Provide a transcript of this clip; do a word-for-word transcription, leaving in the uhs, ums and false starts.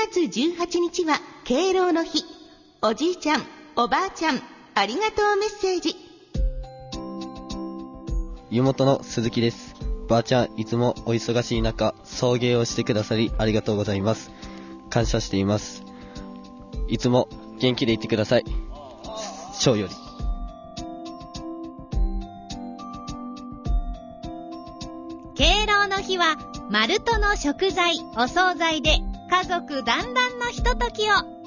がつじゅうはちにちは敬老の日。おじいちゃん、おばあちゃん、ありがとうメッセージ。 湯本の鈴木です。ばあちゃん、いつもお忙しい中、送迎をしてくださりありがとうございます。感謝しています。いつも元気でいてください。翔より。 敬老の日はマルトの食材、お惣菜で家族団らんのひとときを